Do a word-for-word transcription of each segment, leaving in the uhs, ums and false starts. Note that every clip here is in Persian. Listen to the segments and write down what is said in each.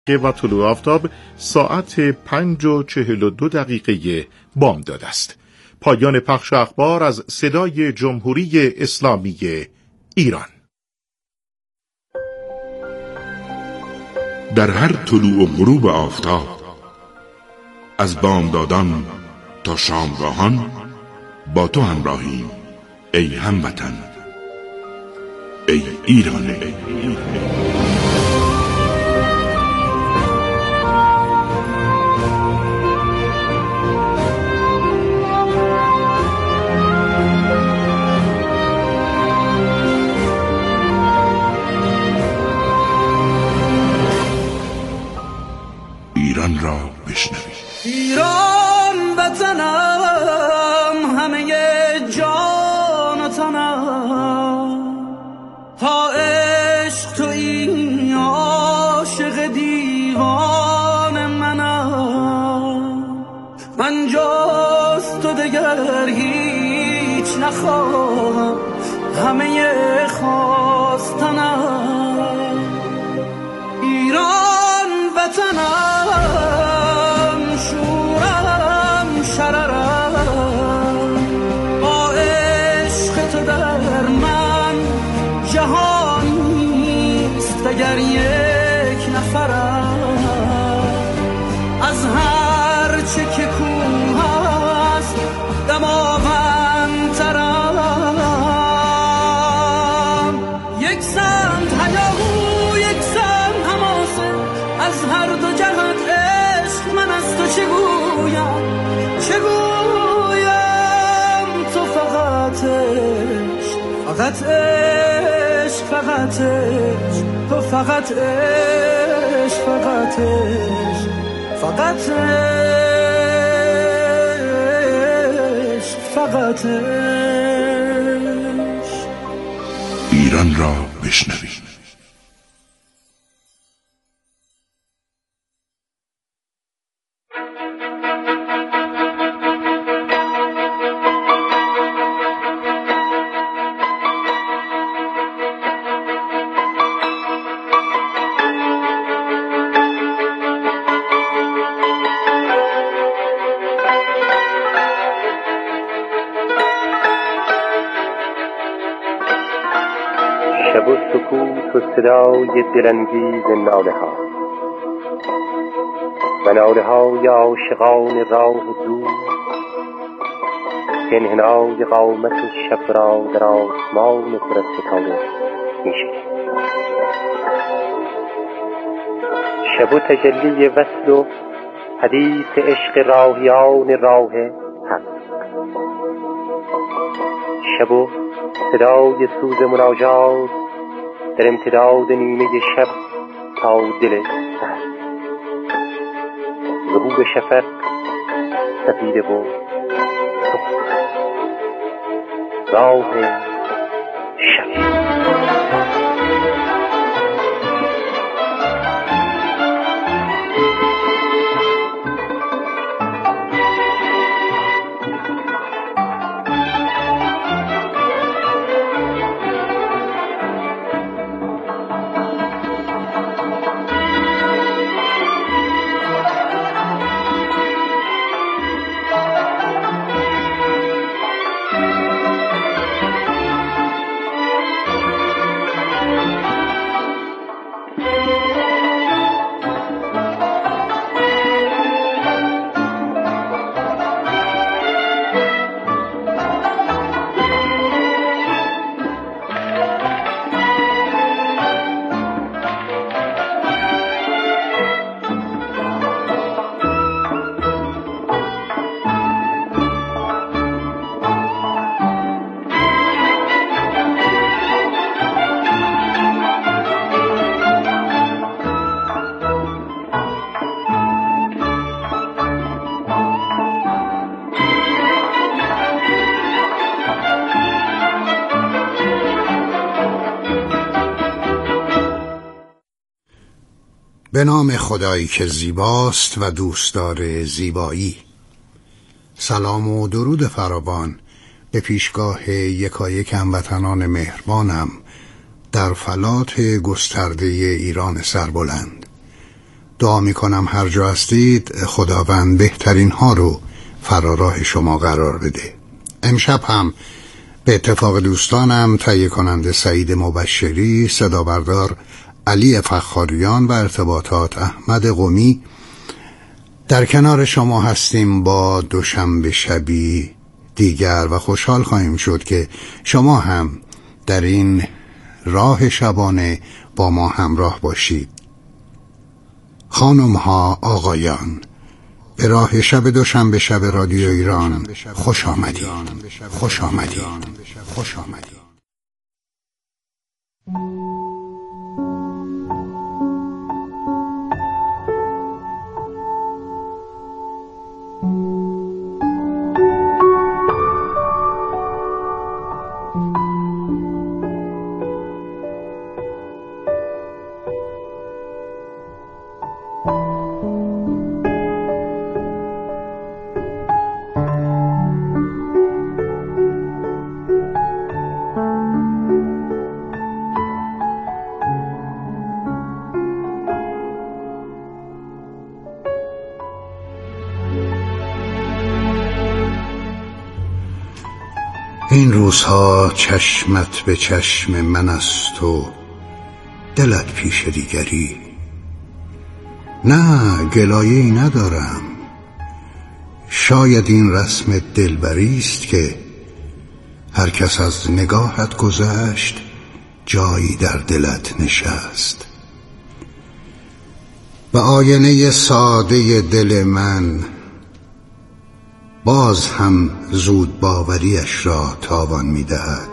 و طلوع آفتاب ساعت پنج و چهل و دو دقیقه بامداد است. پایان پخش اخبار از صدای جمهوری اسلامی ایران. در هر طلوع و غروب آفتاب، از بامدادان تا شامگاهان با تو همراهیم ای هموطن، ای ایران. ای ایران. ایران را بشنوید. ایران وطنم، همه جان و تنم، تا عشق تویی عاشق دیوان منم. من جز تو دگر هیچ نخواهم، همه خواستنم. ایران وطنم، شورم شررم، با عشق تو در من جهانیست دگر یک نفرم. از هر چه که کوه است دماوندترم. یک سمت هیاهو، یک سمت حماسه، از هر دو جهت عشق من از تو چه گویم، چه گویم. تو فقط عشق، فقط عشق، فقط عشق، تو فقط عشق، فقط عشق، فقط عشق، فقط عشق. ایران را بشنوید. شب و سکوت و صدای دلانگیز ناله ها و ناله های عاشقان راه دور که انحنای قامت شب را در آسمان پر از ستاره می‌شکند. شب و تجلی وصل و حدیث عشق راهیان راه حق. شب و صدای سوز مناجات در امتداد نیمه شب تا دل سحر. ظهور شفق سفیده و راه شب. به نام خدایی که زیباست و دوستدار زیبایی. سلام و درود فراوان به پیشگاه یکایک هموطنان مهربانم در فلات گسترده ایران سربلند. دعا می کنم هر جا هستید خداوند بهترین ها رو فراراه شما قرار بده. امشب هم به اتفاق دوستانم تهیه کننده سعید مبشری، صدا بردار علی فخاریان و ارتباطات احمد قمی در کنار شما هستیم با دوشنبه شبی دیگر و خوشحال خواهیم شد که شما هم در این راه شبانه با ما همراه باشید. خانم ها، آقایان، به راه شب دوشنبه شب رادیو ایران خوش آمدید. خوش آمدید. خوش آمدید. این روزها چشمت به چشم من است و دلت پیش دیگری. نه گلایه‌ای ندارم، شاید این رسم دلبری است که هر کس از نگاهت گذشت جایی در دلت نشست. و آینه ساده دل من باز هم زود باوریش را تاوان می دهد.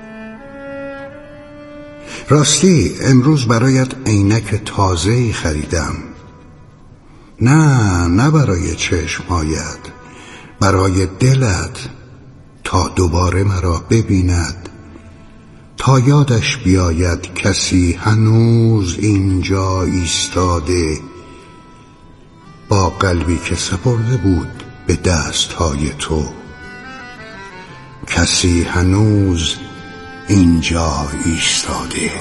راستی امروز برایت عینک تازه‌ای خریدم. نه نه برای چشمهایت، برای دلت، تا دوباره مرا ببیند، تا یادش بیاید کسی هنوز اینجا ایستاده با قلبی که سپرده بود به دستهای تو. کسی هنوز اینجا ایستاده.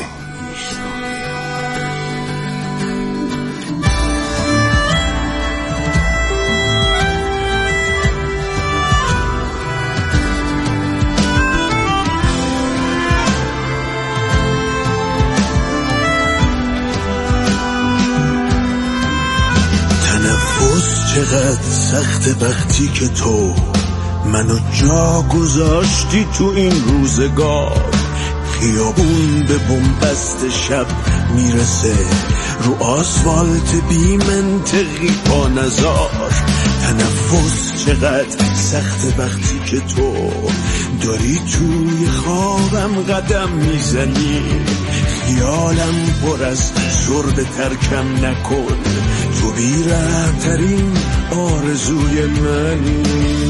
چقدر سخت وقتی که تو منو جا گذاشتی تو این روزگار. خیابون به بنبست شب میرسه، رو آسفالت بی منطقی پا نزار. تنفس چقدر سخت وقتی که تو داری توی خوابم قدم میزنی. خیالم پر از سرب ترکم نکن، تو بی‌رحم‌ترین آرزوی منی.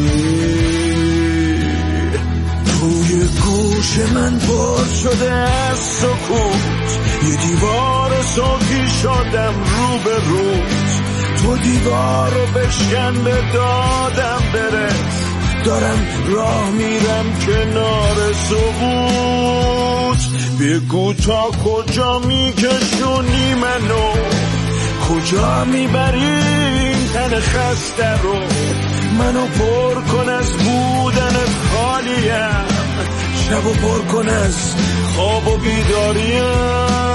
توی گوش من پر شده از سکوت، یه دیوار صوتی شدم رو به روت. تو دیوار رو بشکن به دادم برس، دارم راه میرم کنار سقوط. بگو تا کجا میکشونی منو، کجا میبری این تن خسته رو. منو پر کن از بودن خالیم، شبو پر کن از خواب و بیداریم.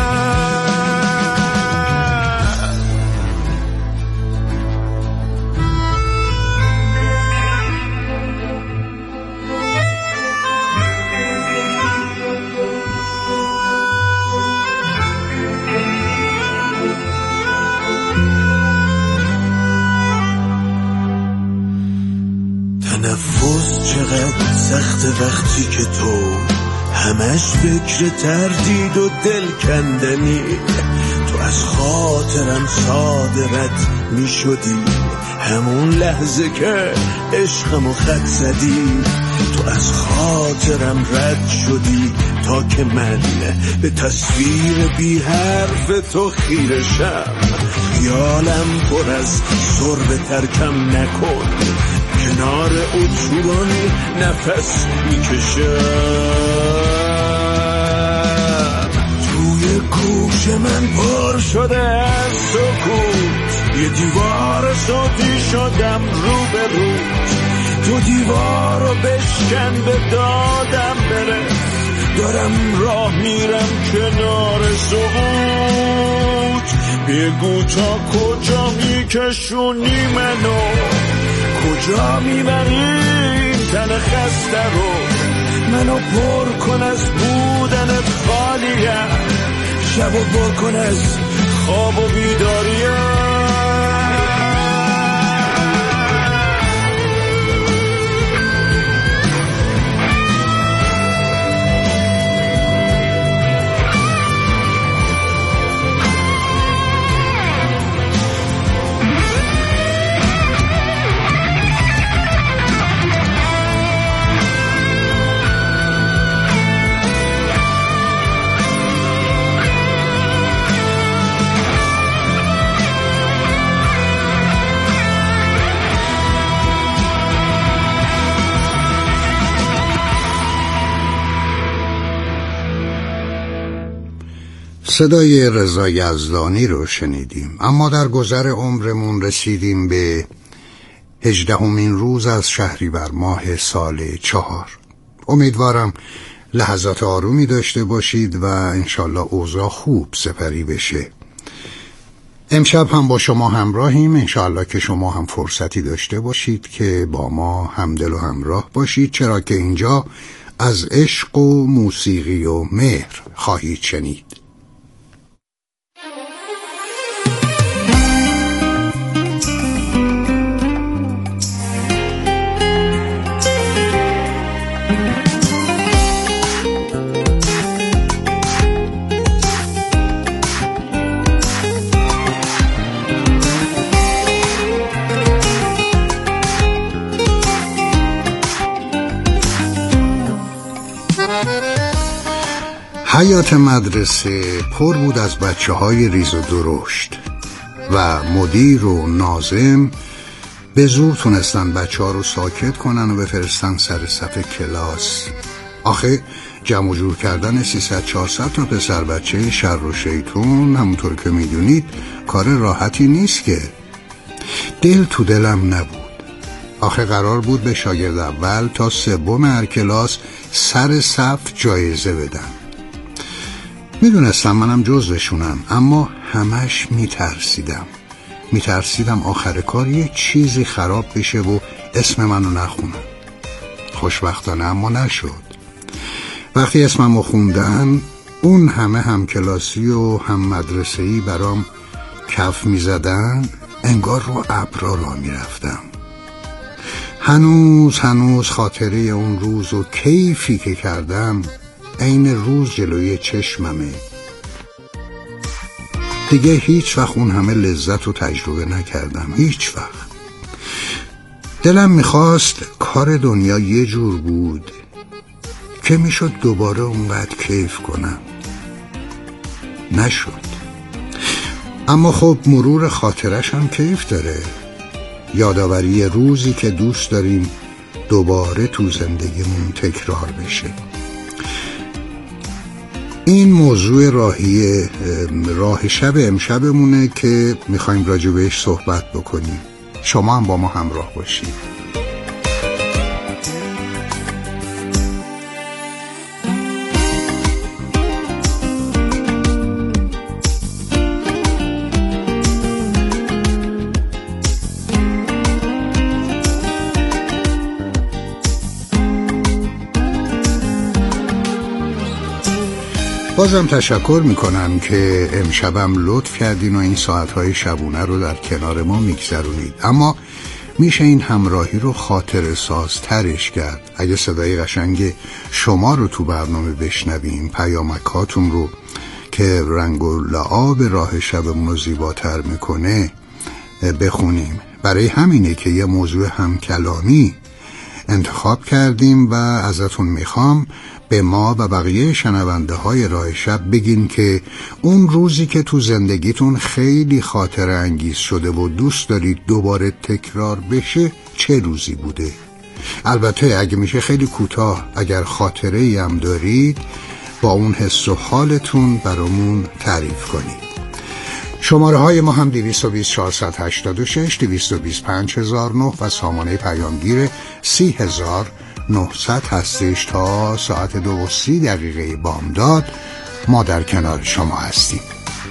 تنفس چقدر سخت وقتی که تو همش فکر تردید و دل کندنی. تو از خاطرم ساده رد می شدی، همون لحظه که عشقمو خط زدی. تو از خاطرم رد شدی تا که من به تصویر بی حرف تو خیرشم. خیالم پر از سرب ترکم نکن، کنار اتوبان نفس میکشم. توی گوش من پر شده از سکوت، یه دیوار صوتی شدم رو به رو، تو دیوار رو بشکن به دادم بره، دارم راه میرم کنار سقوط، بگو تا کجا میکشونی منو، کجا میبری این تن خسته رو، منو پر کن از بودنت خالیم، شبو پر کن از خواب و بیداریم. صدای رضا یزدانی رو شنیدیم. اما در گذر عمرمون رسیدیم به هجدهمین روز از شهریور ماه سال چهار. امیدوارم لحظات آرومی داشته باشید و انشالله اوضاع خوب سپری بشه. امشب هم با شما همراهیم، انشالله که شما هم فرصتی داشته باشید که با ما همدل و همراه باشید، چرا که اینجا از عشق و موسیقی و مهر خواهید شنید. حیات مدرسه پر بود از بچه های ریز و درشت و مدیر و ناظم به زور تونستن بچه ها رو ساکت کنن و بفرستن سر صف کلاس. آخه جمع و جور کردن سیصد چهارصد تا پسر بچه شر و شیطون همونطور که میدونید کار راحتی نیست که. دل تو دلم نبود. آخه قرار بود به شاگرد اول تا سوم هر کلاس سر صف جایزه بدن. میدونستم منم جزوشونم، اما همش میترسیدم میترسیدم آخر کار یه چیزی خراب بشه و اسم منو نخونن. خوشبختانه اما نشد. وقتی اسممو خوندن اون همه همکلاسی و هم مدرسه‌ای برام کف میزدن، انگار رو ابرا راه میرفتم. هنوز هنوز خاطره اون روز و کیفی که کردم عین روز جلوی چشممه. دیگه هیچ وقت اون همه لذت رو تجربه نکردم، هیچ وقت. دلم میخواست کار دنیا یه جور بود که میشد دوباره اونقدر کیف کنم. نشد. اما خب مرور خاطرش هم کیف داره. یادآوری روزی که دوست داریم دوباره تو زندگیمون تکرار بشه. این موضوع راهی راه شب امشبمونه که میخوایم راجع بهش صحبت بکنیم. شما هم با ما همراه باشید. بازم تشکر میکنم که امشبم لطف کردین و این ساعتهای شبونه رو در کنار ما میگذرونید. اما میشه این همراهی رو خاطر ساز ترش کرد. اگه صدای قشنگ شما رو تو برنامه بشنویم، پیامکاتون رو که رنگ و لعاب راه شبمون رو زیباتر میکنه بخونیم. برای همینه که یه موضوع همکلامی انتخاب کردیم و ازتون میخوام به ما و بقیه شنونده های راه شب بگین که اون روزی که تو زندگیتون خیلی خاطره انگیز شده و دوست دارید دوباره تکرار بشه چه روزی بوده. البته اگه میشه خیلی کوتاه، اگر خاطره ای هم دارید با اون حس و حالتون برامون تعریف کنید. شماره های ما هم دویست و بیست چهارصد و هشتاد و شش، دویست و بیست پنج هزار و نه و سامانه پیامگیر سی هزار و نهصد هستش. تا ساعت دو و سی دقیقه بامداد ما در کنار شما هستیم.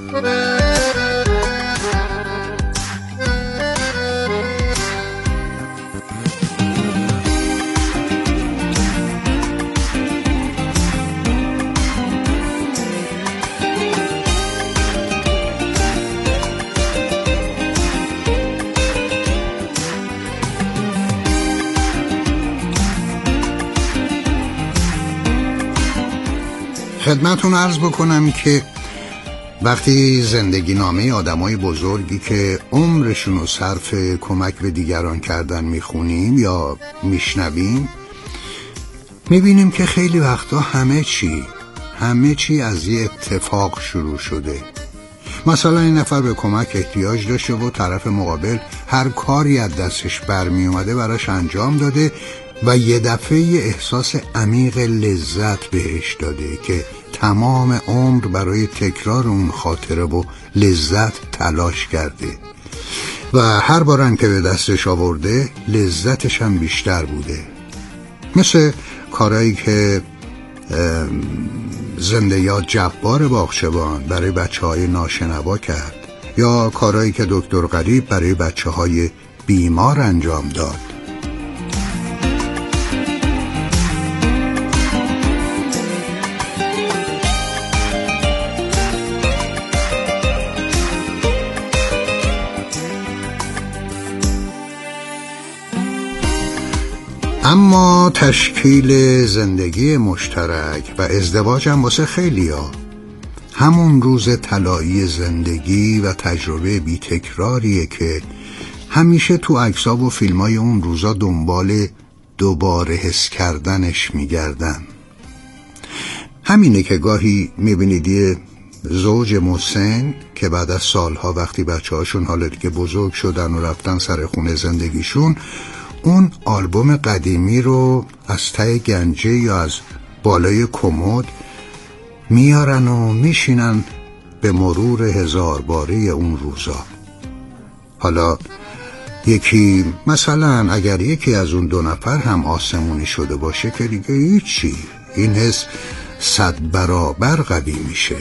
خدمتون عرض بکنم که وقتی زندگی نامه آدمای بزرگی که عمرشون رو صرف کمک به دیگران کردن میخونیم یا میشنویم، میبینیم که خیلی وقتا همه چی همه چی از یه اتفاق شروع شده. مثلا این نفر به کمک احتیاج داشته و طرف مقابل هر کاری از دستش برمی اومده براش انجام داده و یه دفعه یه احساس عمیق لذت بهش داده که تمام عمر برای تکرار اون خاطره و لذت تلاش کرده و هر بارن که به دستش آورده لذتش هم بیشتر بوده. مثل کارهایی که زنده یاد جبار باغچبان برای بچه های ناشنوا کرد یا کارهایی که دکتر غریب برای بچه های بیمار انجام داد. اما تشکیل زندگی مشترک و ازدواج هم واسه خیلیا همون روز طلایی زندگی و تجربه بی تکراریه که همیشه تو عکس‌ها و فیلمای اون روزا دنبال دوباره حس کردنش میگردن. همینه که گاهی میبینید یه زوج مسن که بعد از سالها وقتی بچه هاشون حالا دیگه بزرگ شدن و رفتن سر خونه زندگیشون، اون آلبوم قدیمی رو از ته گنجه یا از بالای کمد میارن و میشینن به مرور هزار باره اون روزا. حالا یکی مثلا اگر یکی از اون دو نفر هم آسمونی شده باشه که دیگه هیچی، این حس صد برابر قوی میشه.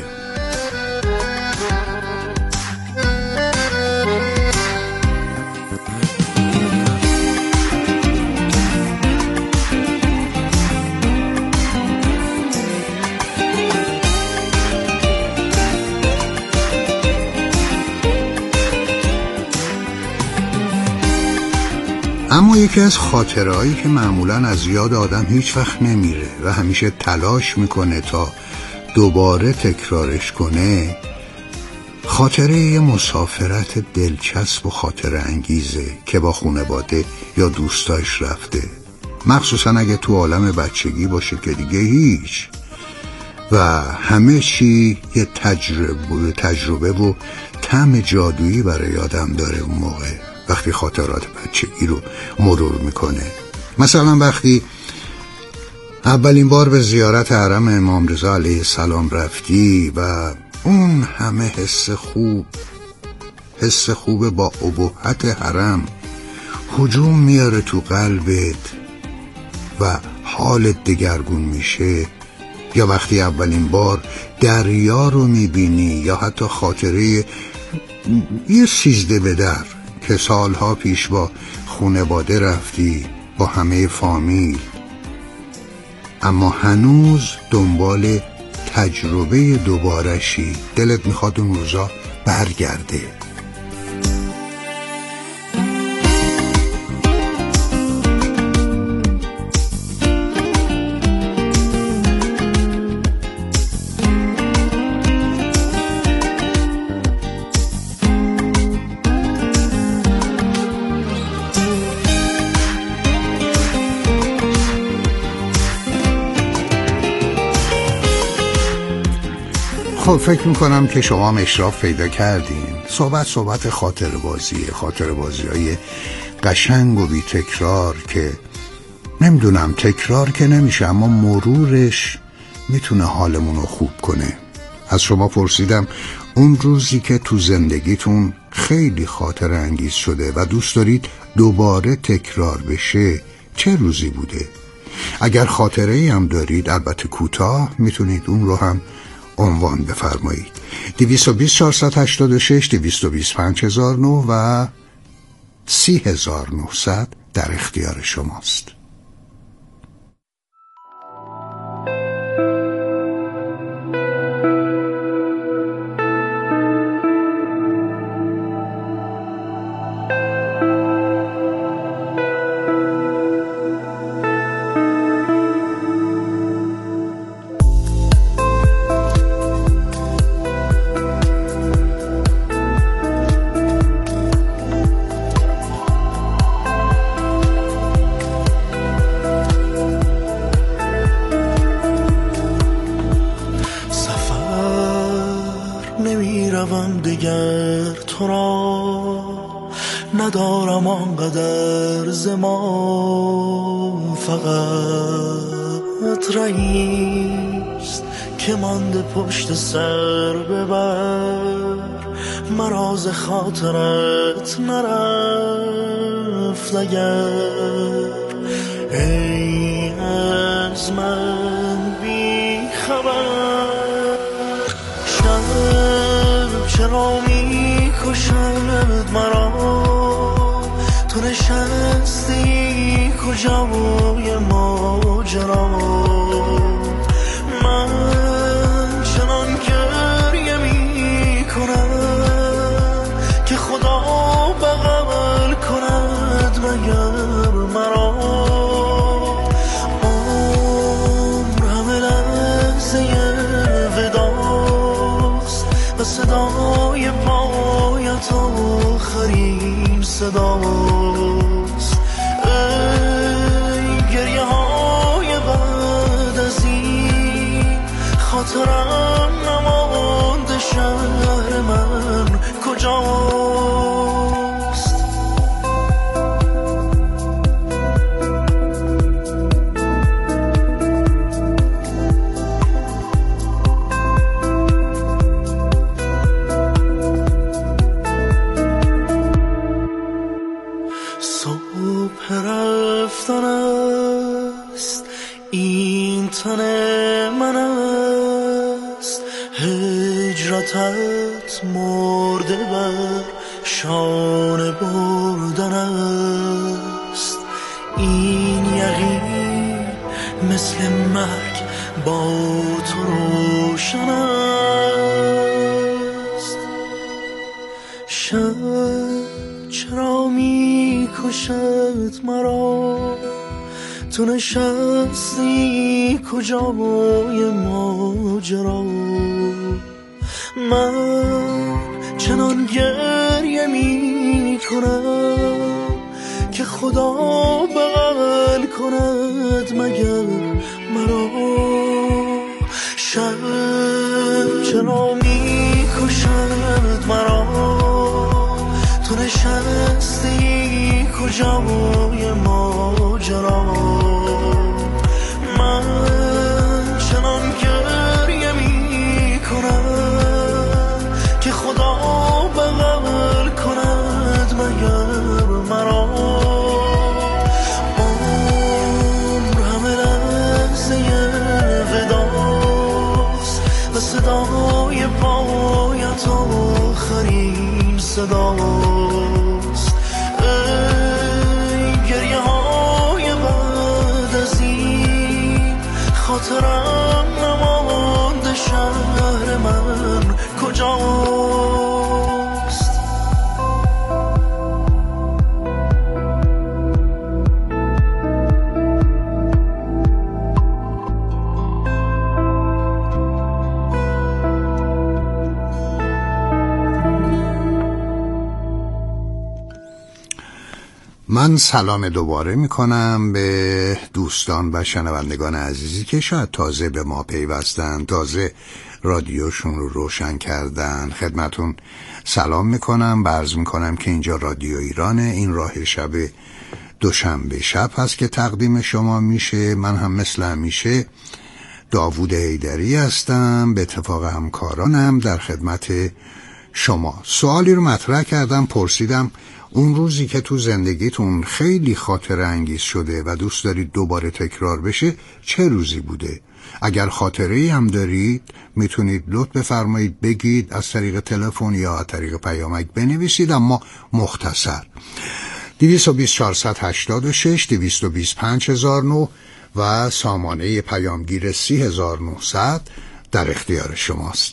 اما یکی از خاطرهایی که معمولاً از یاد آدم هیچ وقت نمیره و همیشه تلاش میکنه تا دوباره تکرارش کنه، خاطره یه مسافرت دلچسب و خاطره انگیزه که با خانواده یا دوستاش رفته، مخصوصاً اگه تو عالم بچگی باشه که دیگه هیچ و همه چی یه تجربه, تجربه و طعم جادویی برای آدم داره اون موقع وقتی خاطرات بچگی رو مرور میکنه. مثلا وقتی اولین بار به زیارت حرم امام رضا علیه السلام رفتی و اون همه حس خوب حس خوب با ابهت حرم هجوم میاره تو قلبت و حالت دگرگون میشه، یا وقتی اولین بار دریا رو میبینی، یا حتی خاطره یه سیزده به در که سالها پیش با خانواده رفتی با همه فامیل، اما هنوز دنبال تجربه دوبارشی، دلت میخواد اون روزا برگرده. خب فکر میکنم که شما هم اشراف پیدا کردین. صحبت صحبت خاطر بازیه، خاطر بازی های قشنگ و بی تکرار که نمیدونم تکرار که نمیشه اما مرورش میتونه حالمون رو خوب کنه. از شما پرسیدم اون روزی که تو زندگیتون خیلی خاطر انگیز شده و دوست دارید دوباره تکرار بشه چه روزی بوده؟ اگر خاطره ای هم دارید، البته کوتاه، میتونید اون رو هم عنوان بفرمایید. دویست و بیست چهارصد و هشتاد و شش، دویست و بیست پنج هزار و نه و سی هزار و نهصد در اختیار شماست. ندارم آنقدر زمان، فقط رئیست که مانده پشت سر ببر، مراز خاطرت نرفت اگر ای از من بی خبر. شب چرا می کشد مرا، تو نشستی کجای ماجرا، من چنان گریه می کنم که خدا بغل کند مگر مرا. عمر همه لحظه وداست و صدای پایت آخرین صداست. ای گریه های بعد از این، خاطرم نمانده شهر من کجاست. صبح رفتن است، این تن من است، هجرتت مرده بر شانه بردن است. این یقین مثل مرگ با تو روشن است. شب چرا می کشد مرا، تو نشستی کجای ماجرا، من چنان گریه می کنم که خدا بغل کند مگر مرا. شب چرا می کشد مرا، تو نشستی کجای ماجرا، من چنان گریه می کنم که خدا بغل کند مگر مرا. عمر همه لحظه وداست و صدای پایت آخرین صداست. ای گریه های بعد از این، خاطرم نمانده شهر من کجاست. من سلام دوباره میکنم به دوستان و شنوندگان عزیزی که شاید تازه به ما پیوستن، تازه رادیوشون رو روشن کردن. خدمتون سلام میکنم، عرض میکنم که اینجا رادیو ایرانه. این راه شب دوشنبه شب هست که تقدیم شما میشه. من هم مثل همیشه داوود حیدری هستم، به اتفاق همکارانم در خدمت شما. سوالی رو مطرح کردم، پرسیدم اون روزی که تو زندگیتون خیلی خاطره انگیز شده و دوست دارید دوباره تکرار بشه چه روزی بوده؟ اگر خاطره‌ای هم دارید میتونید لطف بفرمایید بگید، از طریق تلفن یا از طریق پیامک بنویسید، اما مختصر. دویست و بیست چهارصد و هشتاد و شش دویست و بیست پنج هزار و نه و سامانه پیامگیر سی هزار و نهصد در اختیار شماست.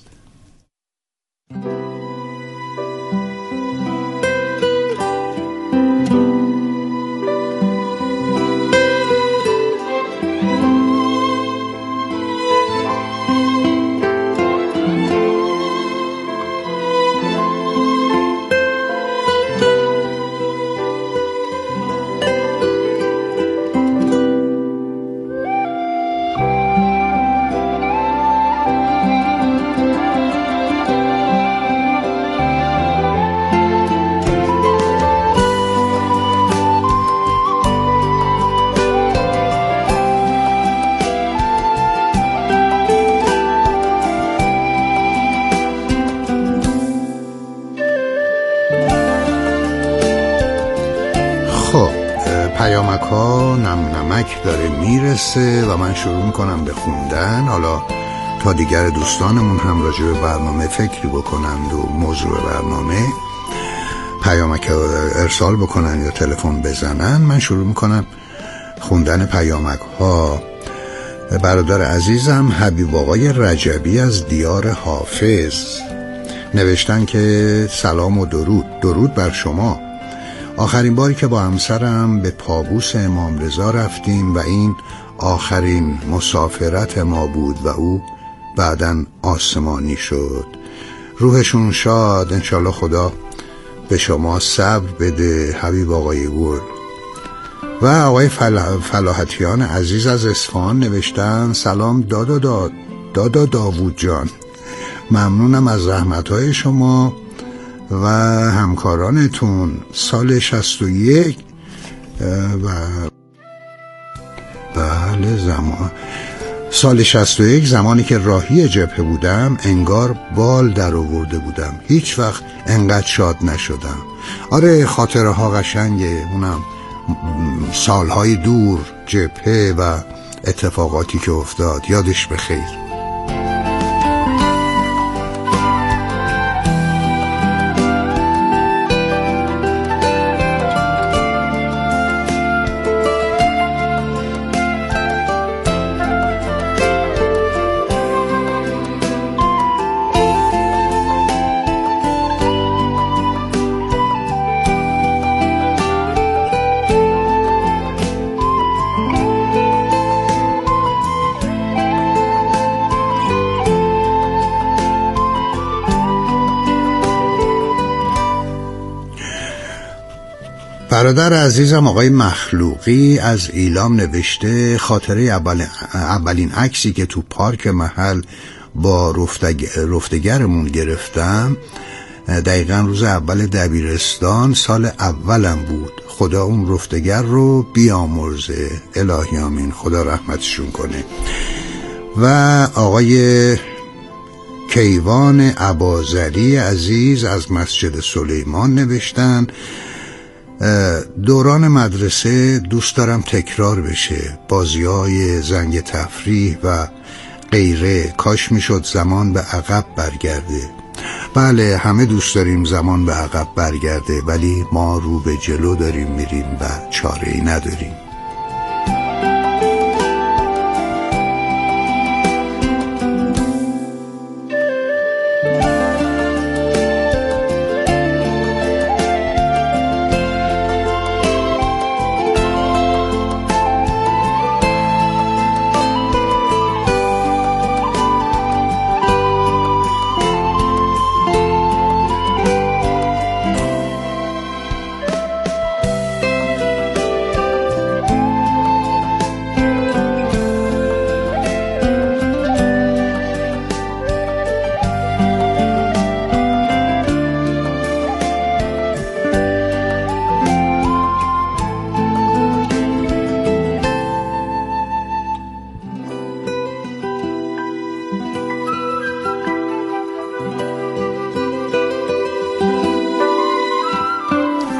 پیامک ها نم نمک داره میرسه و من شروع میکنم به خوندن. حالا تا دیگر دوستانمون هم راجع به برنامه فکری بکنند و موضوع برنامه پیامک ها ارسال بکنن یا تلفن بزنن، من شروع میکنم خوندن پیامک ها. برادر عزیزم حبیب آقای رجبی از دیار حافظ نوشتن که سلام و درود درود بر شما. آخرین باری که با همسرم به پابوس امام رضا رفتیم و این آخرین مسافرت ما بود و او بعداً آسمانی شد. روحشون شاد، انشالله خدا به شما صبر بده حبیب آقای گل. و آقای فلا فلاحتیان عزیز از اصفهان نوشتن سلام دادا داد دادا داوود جان، ممنونم از زحمت‌های شما و همکارانتون. سال شصت و یک و بله زمان سال شصت و یک زمانی که راهی جبهه بودم انگار بال در آورده بودم، هیچ وقت انقدر شاد نشدم. آره خاطره ها قشنگه، اونم سالهای دور، جبهه و اتفاقاتی که افتاد، یادش بخیر. برادر عزیزم آقای مخلوقی از ایلام نوشته خاطره اول... اولین عکسی که تو پارک محل با رفتگ... رفتگرمون گرفتم دقیقا روز اول دبیرستان سال اولم بود. خدا اون رفتگر رو بیامرزه، الهی آمین، خدا رحمتشون کنه. و آقای کیوان عبازری عزیز از مسجد سلیمان نوشتن دوران مدرسه دوست دارم تکرار بشه، بازی‌های زنگ تفریح و غیره، کاش میشد زمان به عقب برگرده. بله همه دوست داریم زمان به عقب برگرده، ولی ما رو به جلو داریم میریم و چاره‌ای نداریم.